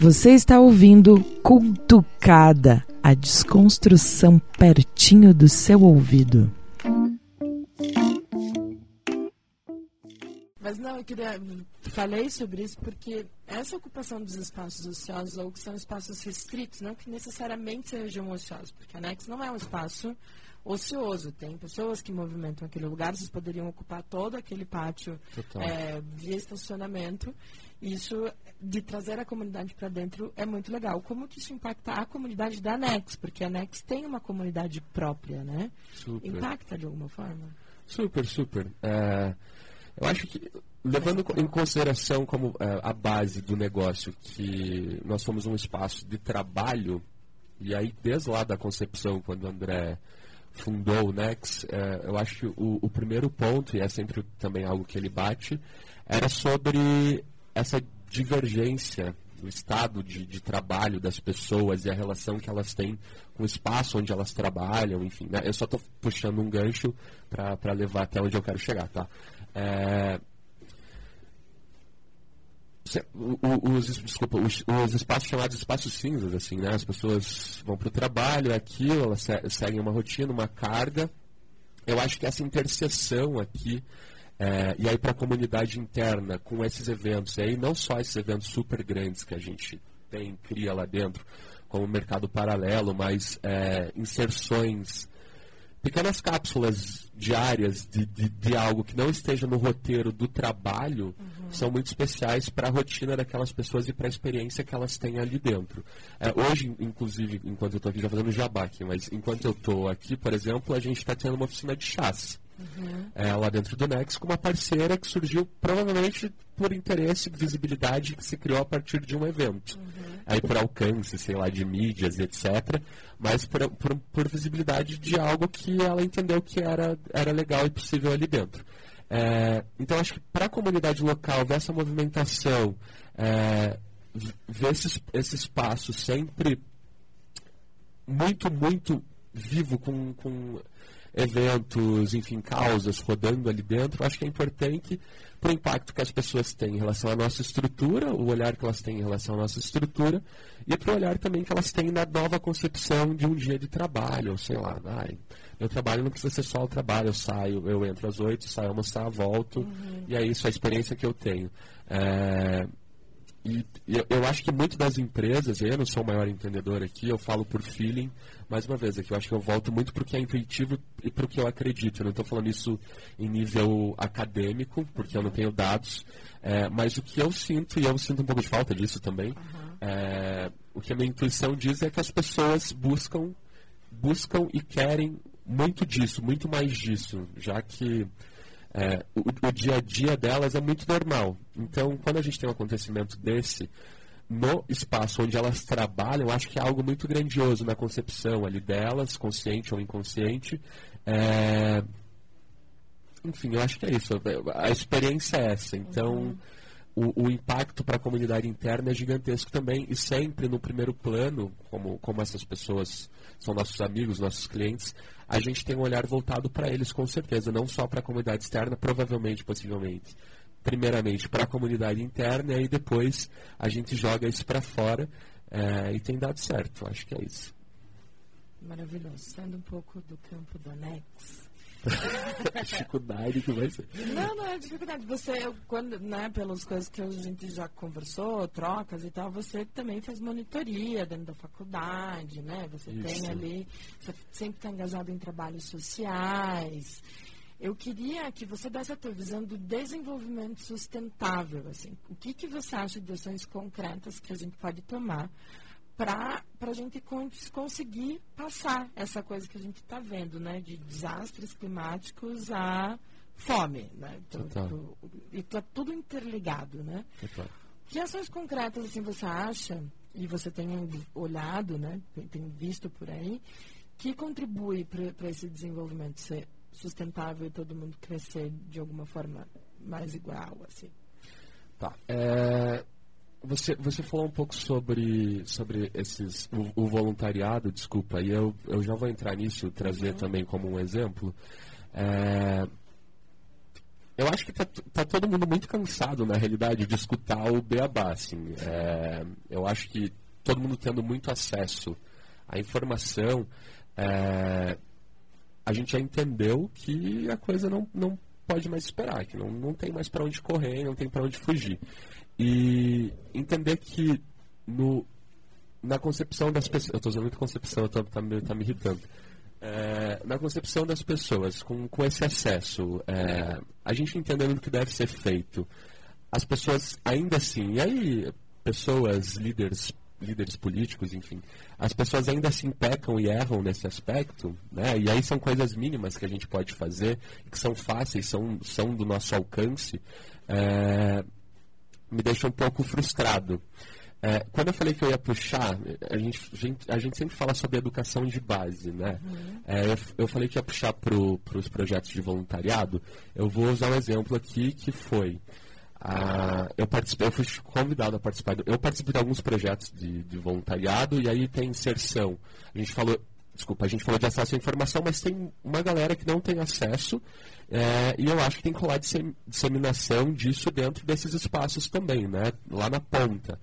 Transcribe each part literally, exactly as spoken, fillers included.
Você está ouvindo Cutucada, a desconstrução pertinho do seu ouvido. Mas não, eu queria... Falei sobre isso porque essa ocupação dos espaços ociosos, ou que são espaços restritos, não que necessariamente sejam ociosos, porque a Nex não é um espaço ocioso. Tem pessoas que movimentam aquele lugar, vocês poderiam ocupar todo aquele pátio é, via estacionamento. Isso de trazer a comunidade para dentro é muito legal. Como que isso impacta a comunidade da Nex? Porque a Nex tem uma comunidade própria, né? Super. Impacta de alguma forma? Super, super. É, eu acho que, levando em consideração como é, a base do negócio, que nós somos um espaço de trabalho, e aí desde lá da concepção, quando o André fundou o Nex, é, eu acho que o, o primeiro ponto, e é sempre também algo que ele bate, era sobre essa divergência do estado de, de trabalho das pessoas e a relação que elas têm com o espaço onde elas trabalham, enfim, né? Eu só estou puxando um gancho para levar até onde eu quero chegar, tá? É, os, desculpa, os, os espaços chamados espaços cinzas, assim, né? As pessoas vão para o trabalho, é aquilo, elas seguem uma rotina, uma carga. Eu acho que essa interseção aqui, É, e aí para a comunidade interna, com esses eventos, e aí não só esses eventos super grandes que a gente tem, cria lá dentro, como o mercado paralelo, mas é, inserções, pequenas cápsulas diárias de, de, de algo que não esteja no roteiro do trabalho, uhum. são muito especiais para a rotina daquelas pessoas e para a experiência que elas têm ali dentro. É, hoje, inclusive, enquanto eu estou aqui já fazendo jabá aqui, mas enquanto eu estou aqui, por exemplo, a gente está tendo uma oficina de chás. Uhum. É, lá dentro do Nex, com uma parceira que surgiu provavelmente por interesse e visibilidade que se criou a partir de um evento. Uhum. Aí por alcance, sei lá, de mídias, etcétera. Mas por, por, por visibilidade de algo que ela entendeu que era, era legal e possível ali dentro. É, então acho que para a comunidade local, ver essa movimentação, é, ver esse, esse espaço sempre muito, muito vivo com... com eventos, enfim, causas rodando ali dentro, acho que é importante para o impacto que as pessoas têm em relação à nossa estrutura, o olhar que elas têm em relação à nossa estrutura, e para o olhar também que elas têm na nova concepção de um dia de trabalho, ou sei lá, ai, meu trabalho não precisa ser só o trabalho, eu saio, eu entro às oito, saio almoçar, volto, uhum. e é isso, a experiência que eu tenho. É... E eu, eu acho que muito das empresas, eu não sou o maior entendedor aqui, eu falo por feeling, mais uma vez, aqui eu acho que eu volto muito para o que é intuitivo e para o que eu acredito. Eu não estou falando isso em nível acadêmico, porque eu não tenho dados, é, mas o que eu sinto, e eu sinto um pouco de falta disso também, uhum. é, o que a minha intuição diz é que as pessoas buscam, buscam e querem muito disso, muito mais disso, já que É, o, o dia a dia delas é muito normal. Então, quando a gente tem um acontecimento desse, no espaço onde elas trabalham, eu acho que é algo muito grandioso na concepção ali delas, consciente ou inconsciente. É, enfim, eu acho que é isso. A experiência é essa. Então, uhum. o, o impacto para a comunidade interna é gigantesco também. E sempre no primeiro plano, como, como essas pessoas são nossos amigos, nossos clientes, a gente tem um olhar voltado para eles, com certeza, não só para a comunidade externa, provavelmente, possivelmente, primeiramente para a comunidade interna, e aí depois a gente joga isso para fora, é, e tem dado certo, acho que é isso. Maravilhoso. Saindo um pouco do campo do Nex. Dificuldade que vai ser. Não, não é dificuldade. Você, quando, né, pelas coisas que a gente já conversou, trocas e tal, você também faz monitoria dentro da faculdade, né? Você Isso. tem ali, você sempre está engajado em trabalhos sociais. Eu queria que você desse a tua visão do desenvolvimento sustentável, assim. O que, que você acha de ações concretas que a gente pode tomar para a gente cons conseguir passar essa coisa que a gente está vendo, né? De desastres climáticos a fome, né? Então, e está tudo interligado, né? Total. Que ações concretas assim, você acha, e você tem olhado, né? Tem visto por aí, que contribui para esse desenvolvimento ser sustentável e todo mundo crescer de alguma forma mais igual, assim? Tá. É... Você, você falou um pouco sobre, sobre esses, o, o voluntariado, desculpa, e eu, eu já vou entrar nisso, trazer uhum. também como um exemplo. É, eu acho que tá, tá todo mundo muito cansado, na realidade, de escutar o beabá, assim. É, eu acho que todo mundo tendo muito acesso à informação, é, a gente já entendeu que a coisa não, não pode mais esperar, que não, não tem mais para onde correr, não tem para onde fugir. E entender que no, na concepção das pessoas... Eu estou usando muito concepção, está tá me, tá me irritando. É, na concepção das pessoas, com, com esse acesso, é, a gente entendendo o que deve ser feito, as pessoas ainda assim, e aí pessoas, líderes, líderes políticos, enfim, as pessoas ainda assim pecam e erram nesse aspecto, né? E aí são coisas mínimas que a gente pode fazer, que são fáceis, são, são do nosso alcance, é, me deixa um pouco frustrado. É, quando eu falei que eu ia puxar, a gente, a gente, a gente sempre fala sobre educação de base, né? Uhum. É, eu, eu falei que ia puxar para os projetos de voluntariado. Eu vou usar um exemplo aqui que foi... Ah, eu, participei, eu fui convidado a participar. Eu participo de alguns projetos de, de voluntariado e aí tem inserção. A gente falou... Desculpa, a gente falou de acesso à informação, mas tem uma galera que não tem acesso é, e eu acho que tem que rolar disseminação disso dentro desses espaços também, né? Lá na ponta.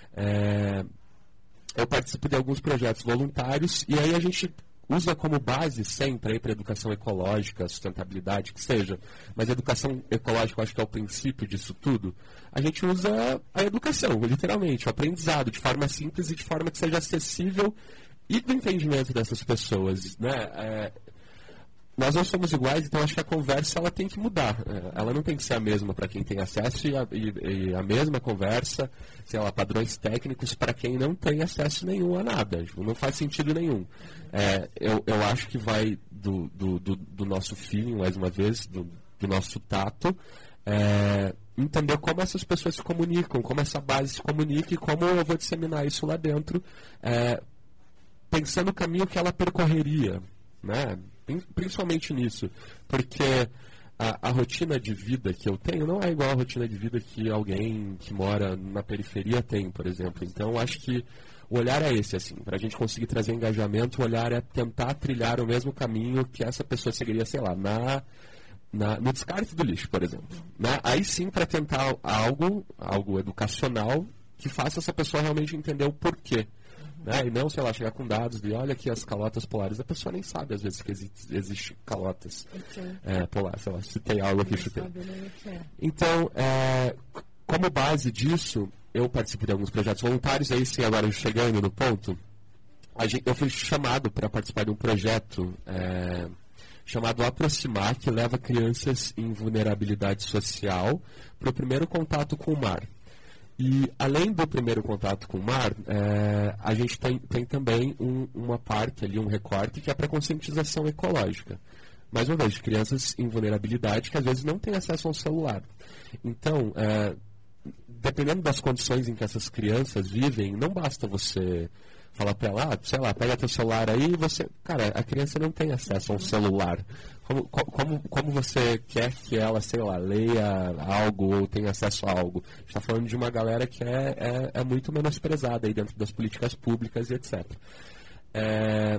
É, eu participo de alguns projetos voluntários e aí a gente usa como base sempre para educação ecológica, sustentabilidade, que seja, mas a educação ecológica eu acho que é o princípio disso tudo. A gente usa a educação, literalmente, o aprendizado, de forma simples e de forma que seja acessível e do entendimento dessas pessoas, né? É, nós não somos iguais, então acho que a conversa ela tem que mudar. Ela não tem que ser a mesma para quem tem acesso e a, e, e a mesma conversa, sei lá, padrões técnicos para quem não tem acesso nenhum a nada. Não faz sentido nenhum. É, eu, eu acho que vai do, do, do, do nosso feeling, mais uma vez, do, do nosso tato, é, entender como essas pessoas se comunicam, como essa base se comunica e como eu vou disseminar isso lá dentro, é, pensando no caminho que ela percorreria, né? Principalmente nisso, porque a, a rotina de vida que eu tenho não é igual a rotina de vida que alguém que mora na periferia tem, por exemplo. Então, acho que o olhar é esse, assim, para a gente conseguir trazer engajamento, o olhar é tentar trilhar o mesmo caminho que essa pessoa seguiria, sei lá, na, na, no descarte do lixo, por exemplo. Né? Aí sim, para tentar algo, algo educacional que faça essa pessoa realmente entender o porquê. Né? E não, sei lá, chegar com dados de olha aqui as calotas polares. A pessoa nem sabe, às vezes, que existe, existe calotas okay. é, polares. Sei lá, se tem algo aqui, chutei. Então, é, como base disso, eu participo de alguns projetos voluntários. Aí sim, agora chegando no ponto, a gente, eu fui chamado para participar de um projeto é, chamado Aproximar, que leva crianças em vulnerabilidade social para o primeiro contato com o mar. E, além do primeiro contato com o mar, é, a gente tem, tem também um, uma parte ali, um recorte, que é para conscientização ecológica. Mais uma vez, de crianças em vulnerabilidade que às vezes não têm acesso a um celular. Então, é, dependendo das condições em que essas crianças vivem, não basta você falar para ela, ah, sei lá, pega teu celular aí e você... Cara, a criança não tem acesso a um celular. Como, como, como você quer que ela, sei lá, leia algo ou tenha acesso a algo? A gente está falando de uma galera que é, é, é muito menosprezada aí dentro das políticas públicas e etcétera. É...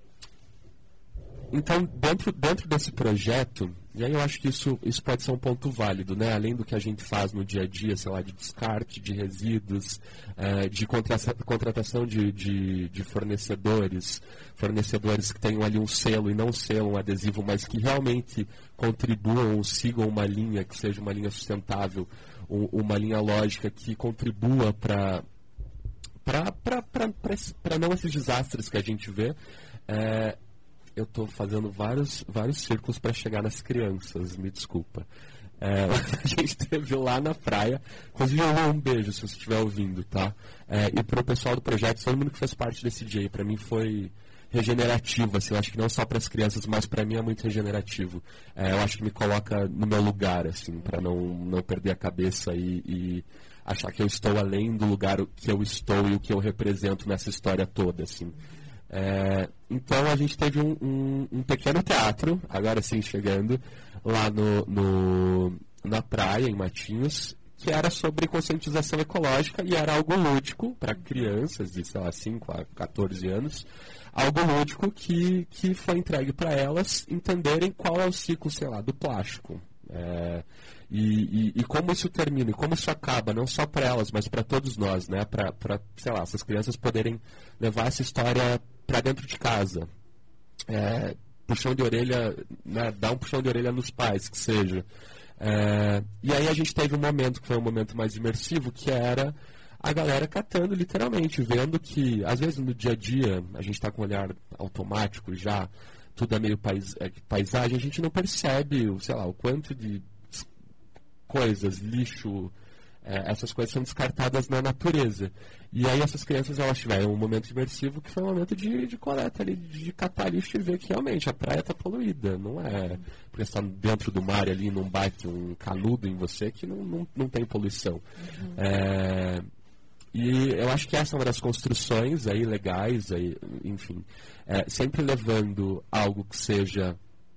Então, dentro, dentro desse projeto, e aí eu acho que isso, isso pode ser um ponto válido, né? Além do que a gente faz no dia a dia, sei lá, de descarte de resíduos, é, de contra, contratação de, de, de fornecedores, fornecedores que tenham ali um selo e não selo, um adesivo, mas que realmente contribuam ou sigam uma linha que seja uma linha sustentável, um, uma linha lógica que contribua para para não esses desastres que a gente vê. É, eu estou fazendo vários, vários círculos para chegar nas crianças, me desculpa. É, a gente esteve lá na praia, inclusive um beijo se você estiver ouvindo, tá? É, e para o pessoal do projeto, todo mundo que fez parte desse dia, para mim foi regenerativo, assim, eu acho que não só para as crianças, mas para mim é muito regenerativo. É, eu acho que me coloca no meu lugar, assim, para não, não perder a cabeça e, e achar que eu estou além do lugar que eu estou e o que eu represento nessa história toda, assim. É, então a gente teve um, um, um pequeno teatro, agora sim chegando, lá no, no, na praia, em Matinhos, que era sobre conscientização ecológica e era algo lúdico para crianças de, sei lá, cinco a quatorze anos, algo lúdico que, que foi entregue para elas entenderem qual é o ciclo, sei lá, do plástico. É, e, e, e como isso termina, e como isso acaba, não só para elas, mas para todos nós, né? Para, sei lá, essas crianças poderem levar essa história para dentro de casa. É, puxão de orelha, né? Dar um puxão de orelha nos pais, que seja. É, e aí a gente teve um momento que foi um momento mais imersivo, que era a galera catando literalmente, vendo que, às vezes no dia a dia, a gente está com o olhar automático já, tudo é meio pais, é, paisagem, a gente não percebe, sei lá, o quanto de coisas, lixo, é, essas coisas são descartadas na natureza. E aí essas crianças, elas tiveram um momento imersivo que foi um momento de, de coleta ali, de catar lixo e ver que realmente a praia está poluída, não é porque está dentro do mar ali, não bate um canudo em você que não, não, não tem poluição. Uhum. É, e eu acho que essa é uma das construções aí legais, aí, enfim, é, sempre levando algo que seja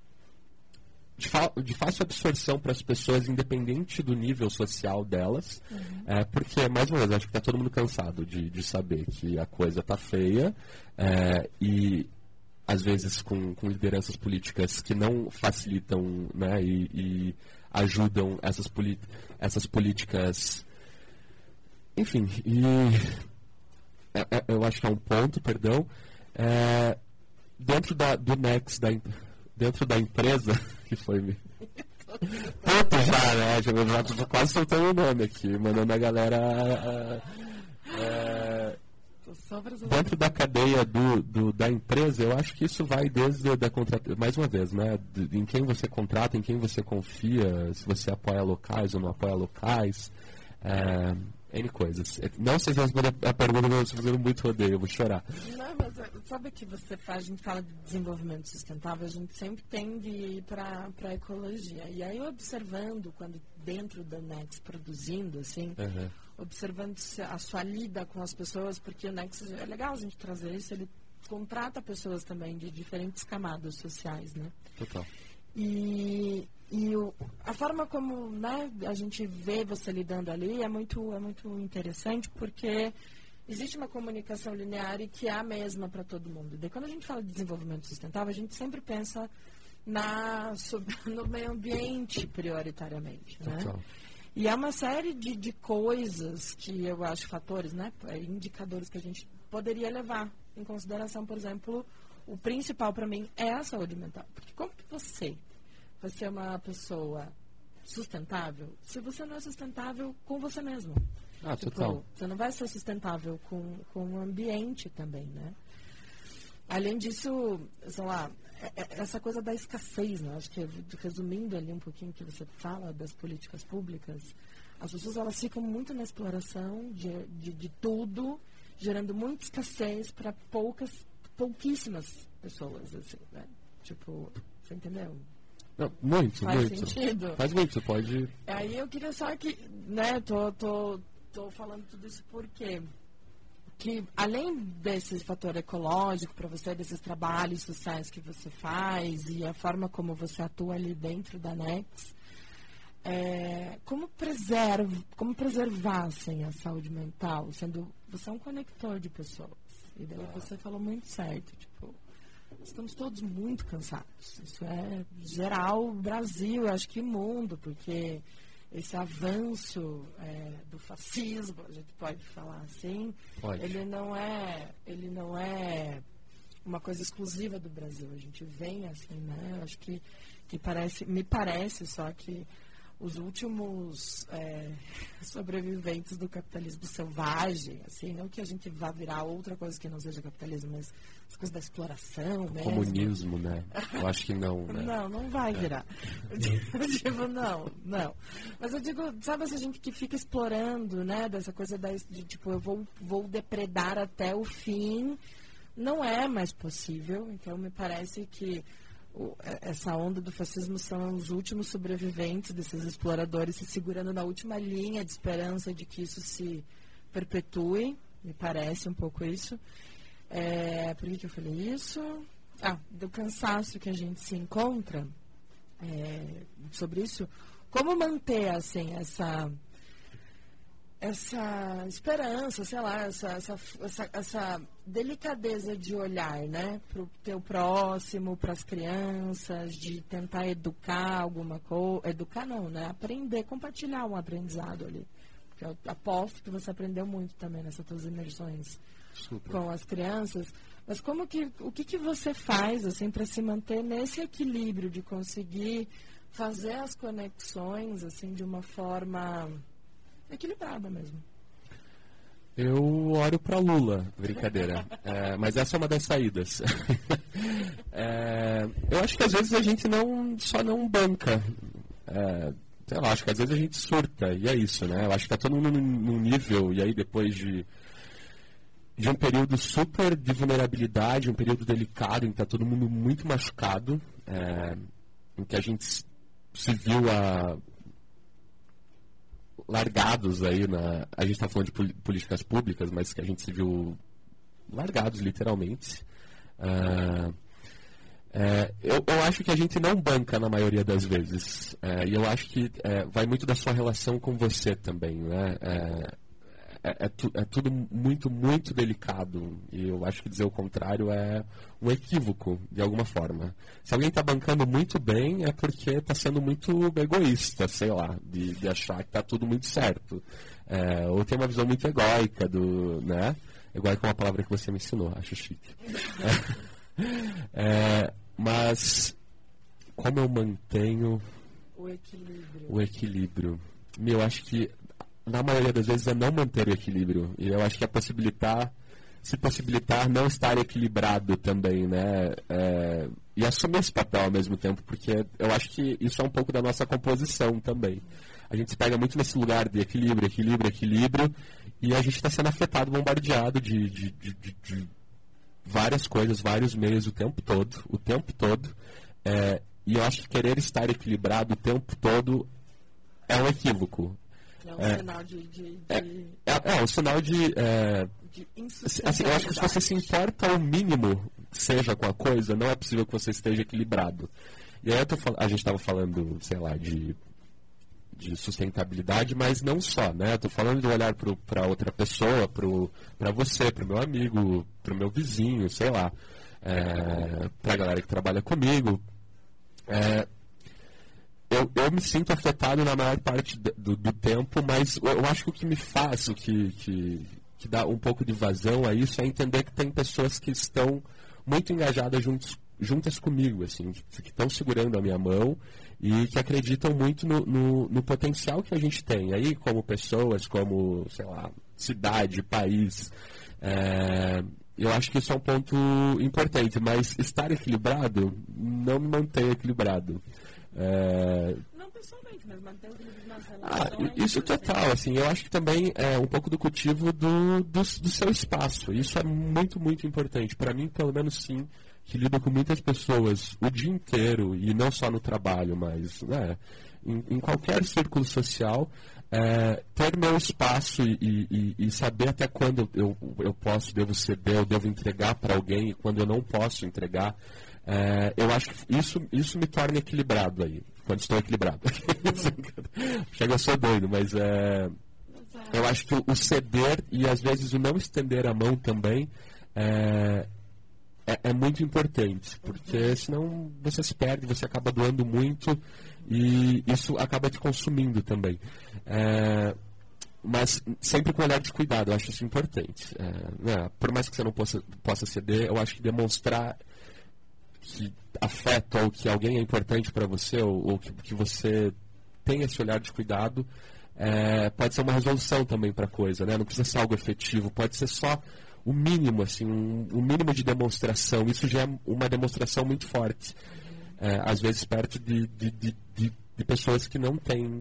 de, de fácil absorção para as pessoas, independente do nível social delas, uhum. é, porque, mais uma vez, acho que está todo mundo cansado de, de saber que a coisa está feia é, e, às vezes, com, com lideranças políticas que não facilitam, né, e, e ajudam essas, essas políticas. Enfim, e eu acho que é um ponto, perdão, é, dentro da, do Next, da, dentro da empresa, que foi me... Ponto já, né? Já estou quase soltando o nome aqui, mandando a galera... É, dentro da cadeia do, do, da empresa, eu acho que isso vai desde da contratação, mais uma vez, né? De, em quem você contrata, em quem você confia, se você apoia locais ou não apoia locais... É, N coisas. Não sei se responder a pergunta, mas eu estou fazendo muito rodeio, eu vou chorar. Não, mas sabe o que você faz? A gente fala de desenvolvimento sustentável, a gente sempre tende a ir para a ecologia. E aí, observando, quando dentro da Next, produzindo, assim, uhum. observando a sua lida com as pessoas, porque o Next, é legal a gente trazer isso, ele contrata pessoas também de diferentes camadas sociais, né? Total. E, e o, a forma como, né, a gente vê você lidando ali é muito, é muito interessante, porque existe uma comunicação linear e que é a mesma para todo mundo. Daí, quando a gente fala de desenvolvimento sustentável, a gente sempre pensa na, no meio ambiente prioritariamente, né? E é uma série de, de coisas que eu acho, fatores, né, indicadores que a gente poderia levar em consideração. Por exemplo, o principal para mim é a saúde mental. Porque como que você vai ser uma pessoa sustentável se você não é sustentável com você mesmo? Ah, tipo, total. Você não vai ser sustentável com, com o ambiente também, né? Além disso, sei lá, essa coisa da escassez, né? Acho que, resumindo ali um pouquinho o que você fala das políticas públicas, as pessoas, elas ficam muito na exploração de, de, de tudo, gerando muita escassez para poucas pouquíssimas pessoas, assim, né? Tipo, você entendeu? Não, muito, Faz muito. sentido? Faz muito, pode... Aí eu queria só que, né, tô, tô, tô falando tudo isso porque que, além desse fator ecológico para você, desses trabalhos sociais que você faz e a forma como você atua ali dentro da Next, é, como, preserva, como preservar, assim, a saúde mental, sendo você é um conector de pessoas? E daí você falou muito certo, tipo, estamos todos muito cansados. Isso é geral, Brasil, acho que mundo, porque esse avanço é, do fascismo, a gente pode falar assim, pode. ele não é, ele não é uma coisa exclusiva do Brasil. A gente vem assim, né? Acho que, que parece, me parece só que os últimos é, sobreviventes do capitalismo selvagem, assim, não que a gente vá virar outra coisa que não seja capitalismo, mas as coisas da exploração mesmo. Comunismo, né? Eu acho que não, né? Não, não vai virar. É. Eu digo, não, não. Mas eu digo, sabe essa gente que fica explorando, né, dessa coisa da, de, tipo, eu vou, vou depredar até o fim, não é mais possível. Então, me parece que essa onda do fascismo são os últimos sobreviventes desses exploradores se segurando na última linha de esperança de que isso se perpetue, me parece um pouco isso. É, por que, que eu falei isso? Ah, do cansaço que a gente se encontra, é, sobre isso, como manter assim, essa, essa esperança, sei lá, essa, essa, essa, essa delicadeza de olhar, né, para o teu próximo, para as crianças, de tentar educar alguma coisa, educar não, né, aprender, compartilhar um aprendizado ali. Porque eu aposto que você aprendeu muito também nessas tuas imersões Super. Com as crianças. Mas como que, o que, que você faz, assim, para se manter nesse equilíbrio de conseguir fazer as conexões, assim, de uma forma equilibrada mesmo? Eu oro para Lula, brincadeira. É, mas essa é uma das saídas. é, eu acho que às vezes a gente não, só não banca. É, sei lá, acho que às vezes a gente surta, e é isso, né? Eu acho que tá todo mundo num nível, e aí depois de, de um período super de vulnerabilidade, um período delicado, em que tá todo mundo muito machucado, é, em que a gente se viu a... largados aí na... A gente está falando de políticas públicas, mas que a gente se viu largados, literalmente. Uh, é, eu, eu acho que a gente não banca na maioria das vezes. É, e eu acho que é, vai muito da sua relação com você também, né? É, é, é, tu, é tudo muito, muito delicado. E eu acho que dizer o contrário é um equívoco, de alguma forma. Se alguém está bancando muito bem, é porque está sendo muito egoísta, sei lá, de, de achar que está tudo muito certo. É, ou tem uma visão muito egóica do, né? Egóica é uma palavra que você me ensinou, acho chique. É, mas como eu mantenho o equilíbrio? O equilíbrio. Eu acho que na maioria das vezes é não manter o equilíbrio. E eu acho que é possibilitar, se possibilitar não estar equilibrado também, né? É, e assumir esse papel ao mesmo tempo, porque eu acho que isso é um pouco da nossa composição também. A gente se pega muito nesse lugar de equilíbrio, equilíbrio, equilíbrio, e a gente está sendo afetado, bombardeado de, de, de, de, de várias coisas, vários meios o tempo todo, o tempo todo. É, e eu acho que querer estar equilibrado o tempo todo é um equívoco. É um é, sinal de... de, de... É, é, é um sinal de... É, de assim, eu acho que se você se importa ao mínimo, seja com a coisa, não é possível que você esteja equilibrado. E aí eu tô, a gente estava falando, sei lá, de, de sustentabilidade, mas não só, né? Eu tô falando de olhar para outra pessoa, para você, para o meu amigo, para o meu vizinho, sei lá, é, para a galera que trabalha comigo. É, Eu, eu me sinto afetado na maior parte do, do tempo, mas eu, eu acho que o que me faz, o que, que, que dá um pouco de vazão a isso, é entender que tem pessoas que estão muito engajadas juntos, juntas comigo, assim, que estão segurando a minha mão e que acreditam muito no, no, no potencial que a gente tem aí, como pessoas, como, sei lá, cidade, país. É, eu acho que isso é um ponto importante, mas estar equilibrado não me mantém equilibrado. É... Não pessoalmente, mas manter o equilíbrio nas ah, relações. Isso total, assim, eu acho que também é um pouco do cultivo do, do, do seu espaço. Isso é muito, muito importante. Para mim, pelo menos sim, que lido com muitas pessoas o dia inteiro, e não só no trabalho, mas né, em, em qualquer círculo social, é, ter meu espaço e, e, e saber até quando eu, eu posso, devo ceder, eu devo entregar para alguém, e quando eu não posso entregar. É, eu acho que isso, isso me torna equilibrado aí, quando estou equilibrado. Chega a ser doido, mas é, eu acho que o ceder e às vezes o não estender a mão também é, é, é muito importante, porque senão você se perde, você acaba doando muito e isso acaba te consumindo também. É, mas sempre com um olhar de cuidado, eu acho isso importante. É, né, por mais que você não possa, possa ceder, eu acho que demonstrar que afeta ou que alguém é importante para você ou, ou que, que você tem esse olhar de cuidado, é, pode ser uma resolução também para a coisa, né? Não precisa ser algo efetivo, pode ser só o mínimo, assim, um, um mínimo de demonstração. Isso já é uma demonstração muito forte, é, às vezes perto de, de, de, de, de pessoas que não têm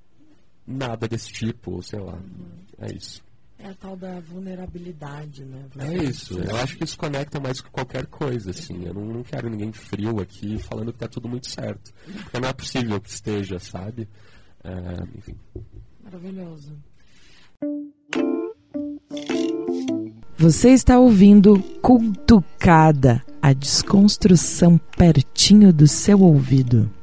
nada desse tipo, ou sei lá, é isso. É a tal da vulnerabilidade, né? Você é isso, eu acho que isso conecta mais com qualquer coisa, assim. Eu não, não quero ninguém frio aqui falando que tá tudo muito certo. Porque não é possível que esteja, sabe? É, enfim. Maravilhoso. Você está ouvindo Cutucada, a desconstrução pertinho do seu ouvido.